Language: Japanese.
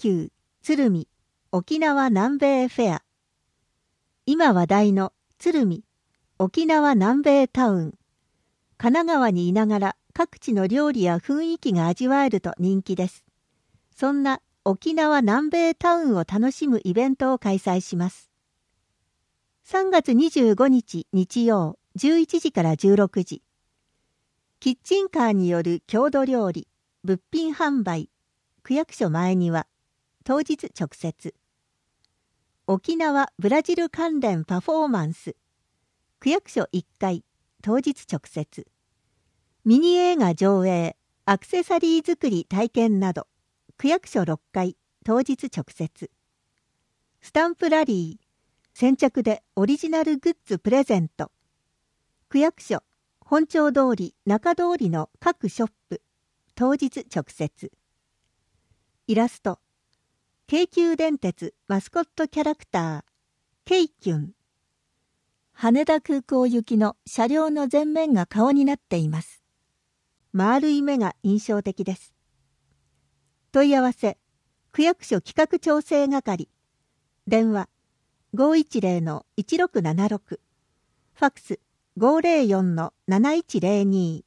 急鶴見沖縄南米フェア。今話題の鶴見沖縄南米タウン。神奈川にいながら各地の料理や雰囲気が味わえると人気です。そんな沖縄南米タウンを楽しむイベントを開催します。3月25日日曜11時から16時。キッチンカーによる郷土料理、物品販売、区役所前庭、当日直接。沖縄ブラジル関連パフォーマンス、区役所1階、当日直接。ミニ映画上映、アクセサリー作り体験など、区役所6階、当日直接。スタンプラリー、先着でオリジナルグッズプレゼント。区役所、本町通り、中通りの各ショップ、当日直接。イラスト、京急電鉄マスコットキャラクター、ケイキュン。羽田空港行きの車両の前面が顔になっています。丸い目が印象的です。問い合わせ、区役所企画調整係。電話、510-1676。ファックス、504-7102。